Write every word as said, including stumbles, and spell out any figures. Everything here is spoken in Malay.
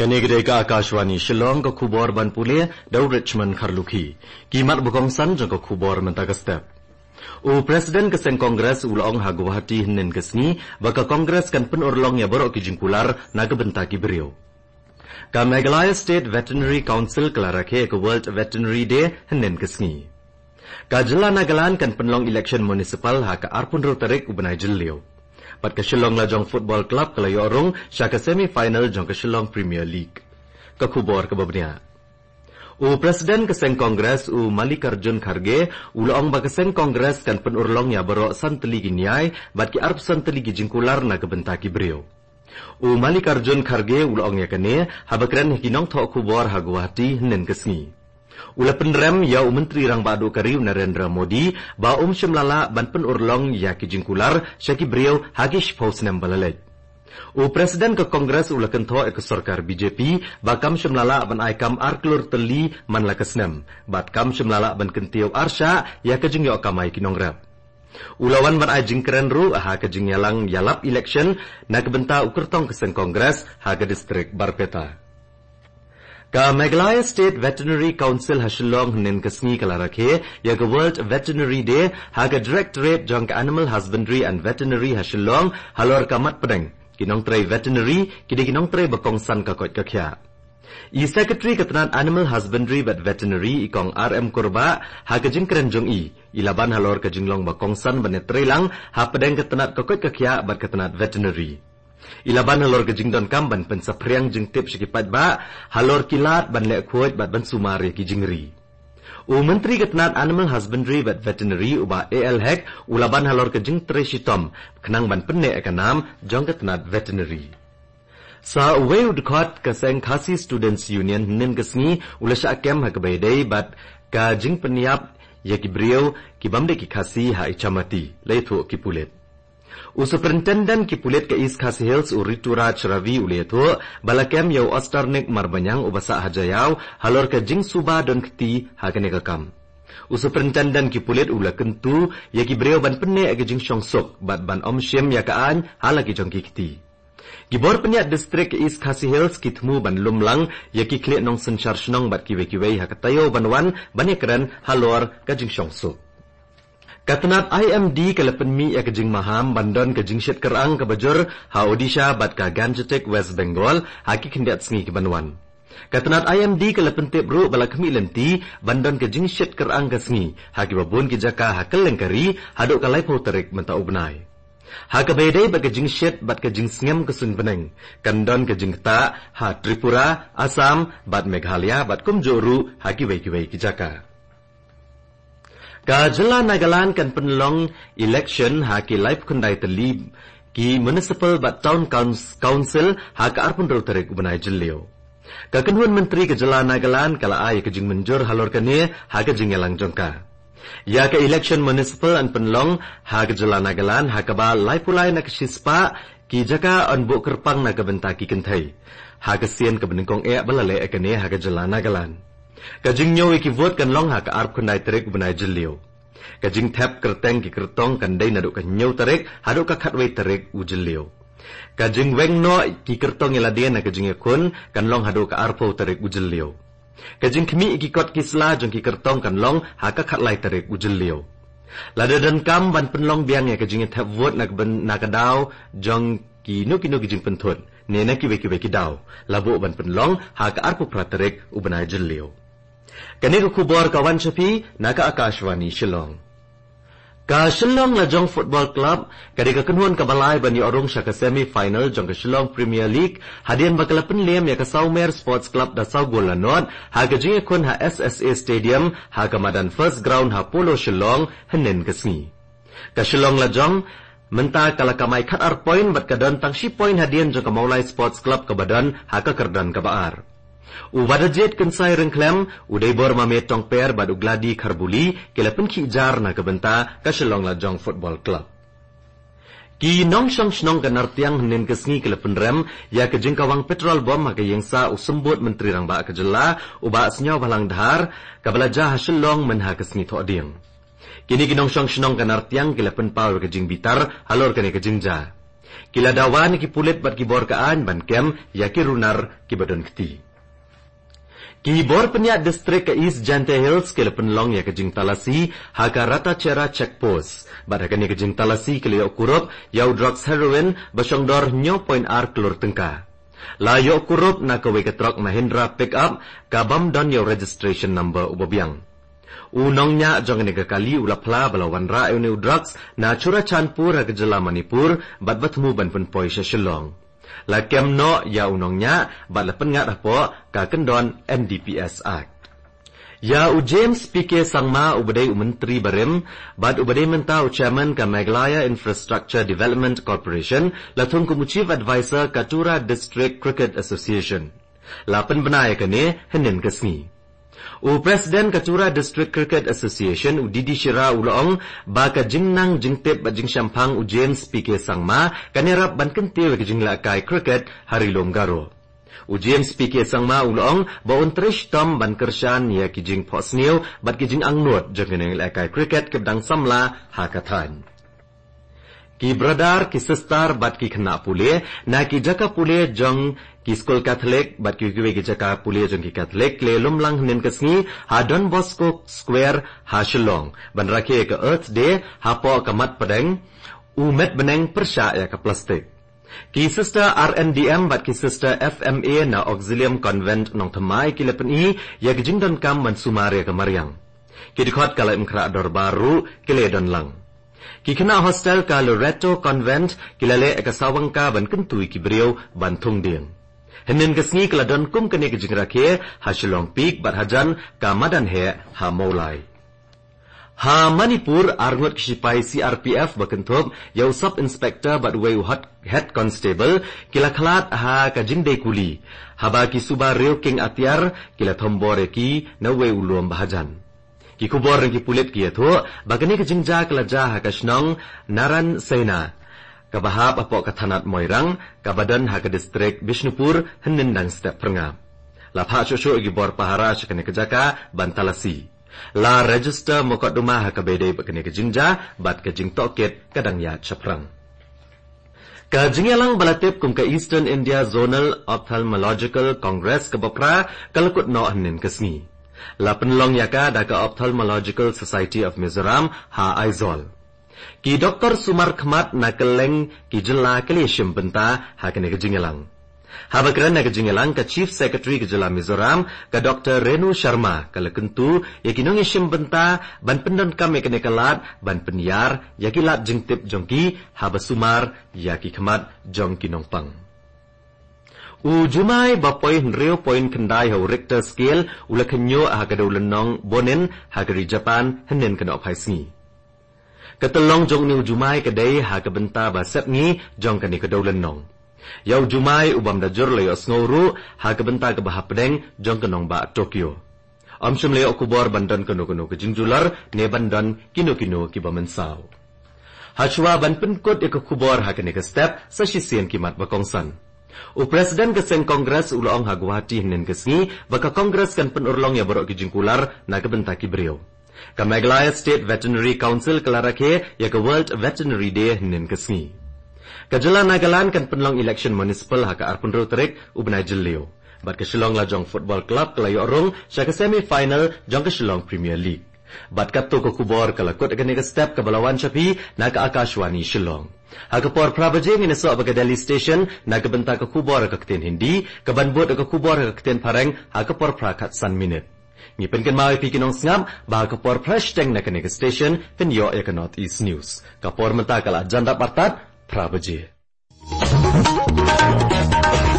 Kanegde ka Akashwani Shillong ka khubor ban pule dau Richmond Kharlukhi kimat bukongsan jong ka khubor mentaga step u President ka Sen Congress ulong ha Guwahati hnen kesni baka Congress kan pen urlong ya borok ki jingkular naga bentaki beriau ka Meghalaya State Veterinary Council kelarake ka World Veterinary Day hnen kesni ka Jilla Nagaland kan penlong election municipal ha ka arpun ro tarik ubenai jilliau Pat ke Shillong la jong football club kala yorong sya ke semi-final jong ke Shillong Premier League. Ke khubor ke babnia. U Presiden ke Sen Congress u Mallikarjun Kharge ulong ba ke Sen Congress kan penurlong ya berok santeli ginyai bat ki arp santeli gijingkular na ke bentaki beriau. U Mallikarjun Kharge ulong ya kene habakren hikinong thok khubor ha Guwahati hnen kesni. Ula penrem ya Menteri Rang Badu Kariu Narendra Modi ba um shimlala ban pen urlong ya ki jingkular syaki beriau hagish pausnam balalek. U Presiden ke Kongres ula kentho ek sarkar B J P ba kam shimlala ban aikam arklur teli man la kesnem bat kam shimlala ban kentiau arsha ya ke jingyo kamai kinongrap. Ulawan ban ai jingkeren ru ha ke jingyalang yalap election na kebenta ukertong ke Sen Kongres ha ke distrik Barpeta. Ka Meghalaya State Veterinary Council ha Shillong hnen kesni kala rakhe ya ke World Veterinary Day ha ke Directorate jong ke Animal Husbandry and Veterinary ha Shillong halor kamat pedeng kinong tray veterinary kidi kinong tray bakongsan ka kot kakya. I Secretary ketenan Animal Husbandry but Veterinary ikong R M Kurba ha ke jingkren jong i ilaban halor ke jinglong bakongsan bane tray lang ha pedeng ketenat ka kot kakya bat ketenat veterinary. Ilaban halor ke jingdon kamban pensapriang jing tip sikipat ba halor kilat ban lek kuat bat ban sumari ki jingri. U Menteri Ketenat Animal Husbandry but Veterinary uba A L Hek ulaban halor ke jing treshitom kenang ban penne ekanam jong ketenat veterinary. Sa uwe udkot ke Seng Khasi Students Union hnen kesni ula sya kem ha kebaidai bat ka jing peniap ya ki beriau ki bamde ki khasi ha ichamati leithu ki pulet. U Superintendent ki pulit ke East Khasi Hills u Rituraj Ravi uleto balakem yau Ostarnik marbanyang u basa hajayau halor ke jing suba don keti hakane kakam. U Superintendent ki pulit ula kentu ya ki beriau ban penne age jing syongsok bat ban om syem ya kaan halaki jong ki keti. Gibor penyat distrik ke East Khasi Hills kitmu ban lumlang ya ki klik nong senchar shnong bat kiwe-kiwe hakatayo banwan banyakran halor ke jing syongsok. Katenat I M D kelepen mi ya kejing maham bandon kejing syet kerang ke bajur ha Odisha bat ka Gangetic West Bengal haki kendiat sengi ke banwan. Katenat I M D kelepen tip ru bala kemi lenti bandon kejing syet kerang ke sengi haki babun ki jaka hakel lengkari haduk kalai po terik menta ubnai. Ha kebedai bat kejing syet bat kejing sengem ke sun beneng kandon kejing ta ha Tripura Assam bat Meghalaya bat kumjoru haki wei-kiwei ki jaka. Ka Jilla Nagaland kan penlong election ha ki live kundai telib ki municipal bat town council ha ka arpun ro tarik ubenai jillio. Ka kenhuan menteri ke Jilla Nagaland kala ai ke jing menjur halor kane ha ke jing yalang jongka. Ya ka election municipal an penlong ha ke Jilla Nagaland ha ka ba live pulai na ke sispa ki jaka on bu kerpang na ke bentaki kentai. Ha ke sien ke benengkong e balale e kane ha ke Jilla Nagaland. Kajing nyaw iki vote kan long ha ka arp kundai tarik benai jilio. Kajing tap kerteng ki kertong kan dai naduk ka nyaw tarik haduk ka khatwei tarik u jilio. Kajing weng no ki kertong iladien na kajing yakun kan long haduk ka arpo tarik u jilio. Kajing kemi iki kot kisla jong ki kertong kan long ha ka khatlai tarik u jilio. Lada dan kam ban penlong biang ya kajing tap vote na ben na kadaw jong ki no ki no kajing penthut. Nena ki weki weki daw labu ban penlong ha ka arpo pratarik u benai jilio. Kani ko khubor kawan Shafi naka Akashwani Shillong. Ka Shillong la jong football club kadi ka kenhuan ka balai bani orong sya ka semi final jong ka Shillong Premier League hadian bakal penlem ya ka Saumer Sports Club da Saugol Lanot ha ka jinge kun ha S S A Stadium ha ka madan first ground ha Polo Shillong henen kesni. Ka Shillong la jong menta kala kamai khat ar point bat ka don tang shi point hadian jong ka Maulai Sports Club ka badan ha ka kerdan ka baar. U wadajet kensai rengklem udai bor mamet tong per badu gladi kharbuli kelapen ki jar na kebenta ka Shillong la jong football club. Ki nong shong shnong kanar tiang hnen kesngi kelapen rem ya ke jengkawang petrol bom ha ke yengsa u sembut menteri rang ba ke jela u ba snyaw balang dhar ka belaja ha Shillong men ha kesngi tho ding. Kini kinong shong shnong kanar tiang kelapen paw ke jing bitar halor kane ke jingja. Kila dawan ki pulit bat ki bor kaan ban kem ya ki runar ki badon keti. Ki bor penyak distrik ke East Jante Hills ke penlong ya ke jing talasi haka rata cera checkpost. Bat haka ni ke jing talasi ke liok kurup yau drugs heroin basong dor nyo point ar kelur tengka. La yok kurup na kewe ke truk Mahindra pick up kabam don yau registration number ubabiang. Unongnya jong ni ke kali ulapla balawan ra euni drugs na cura canpur haka jela Manipur bat batmu ban pen poi Shillong. La kem no ya unongnya bat lepen ngat apo ka kendon N D P S Act. Ya u James P K Sangma ubadai u menteri barem bat ubadai mentau chairman ka Meghalaya Infrastructure Development Corporation la thung ku chief advisor ka Tura District Cricket Association. La pen benai ka ne henen kesngi. U Presiden Katura District Cricket Association u Didi Shira ulong ba ka jingnang jingtip ba jing Shampang u James P K Sangma kanerap ban kentil ke jingla kai cricket hari lomgaro. U James P K Sangma ulong ba untrish tom ban kershan ya ki jing posneu bat ki jing angnot jeng la kai cricket ke dang samla hakathan. Ki bradar ki sister bat ki khna pule na ki jaka pule jong ki skol Catholic bat ki kiwe ki jaka pule jong ki Catholic le lumlang nen kesngi ha Don Bosco Square ha Shillong ban rakhe ke Earth Day ha po kamat padeng u met beneng persya ya ka plastik. Ki sister R N D M bat ki sister F M A na Auxilium Convent nong thamai ki lepen i ya ki jing don kam man sumare ka Maryang. Ki dikhot kala imkra dor baru ki le don lang. Ki kena hostel ka Loreto Convent kilale eka sawangka ban kentui ki beriau ban thung ding. Henin kesngi kala don kum kene ke jingrakhe ha Shillong Peak bat hajan ka madan he ha Maulai. Ha Manipur arngot kisipai C R P F bakentup yau sub inspector bat wei hot head constable kila khalat ha ka jingdei kuli. Haba ki suba reo king atiar kila thombore ki na wei ulom bahajan. Ki kubor ki pulit ki atho bagani ke jingja kala ja ha kashnong Naran Sena ka bahab apok kathanat Moirang ka badan ha ka distrik Bishnupur henin dang step prenga la pha chu gi bor pahara chakane ke jaka bantalasi la register mokot duma ha ka bedai bagani ke jingja bat ke jing toket kadang ya chaprang ka jingyalang balatip kum ka Eastern India Zonal Ophthalmological Congress ka bopra kalakut no henin kesngi la penlong yaka da ka Ophthalmological Society of Mizoram ha Aizol. Ki Doktor Sumar Khmat na keleng ki jela kali shimbenta ha kene ke jingelang. Ha bakran na ke jingelang ka Chief Secretary ke jela Mizoram ka Doktor Renu Sharma kala kentu ya kinong shimbenta ban pendon kam kene kalat ban penyar ya ki lat jingtip jongki ha basumar ya ki khmat jongki nongpang. U Jumai bapoy nreo point kendai ho Richter scale ula kenyo ha kadaulan nong bonen ha kari Japan henen kena ophaisngi. Katelong jong ni Jumai kadai ha kabenta ba sepngi jong kani kadaulan nong. Yau Jumai ubam dajur layo sngoru ha kabenta ka bahapdeng jong kenong ba Tokyo. Amshum layo kubor bandan keno-keno ke jingjular ne bandan kino-kino ki bamensaw. Hachwa ban penkot e kubor ha kani ka step sa shisien kimat bakongsan. U Presiden kesen Kongres ulong ha Guwahati henen kesngi baka Kongres kan penurlong ya borok ki jingkular na kebenta ki beriau. Ka Meghalaya State Veterinary Council kelarake ya ke World Veterinary Day henen kesngi. Ka Jela Nagaland kan penlong election municipal ha ka arpunro terik u benai jelio. Bat ke Shillong la jong football club kelayo orong sya ke semi final jong ke Shillong Premier League. Bat kato ko kubor kalakot agani ka step ka Balawan Chapi na ka Akashwani Shillong. Hagapor prabajing ina so abaga Delhi Station nagabenta ka kubor ka kten Hindi kabanbot ka kubor ka kten Pareng hagapor prakat san minute. Ngipen kan mawi pikinong sngam ba hagapor fresh teng na kanika station penyo ya ka North East News. Kapor menta kala janda partat prabaje.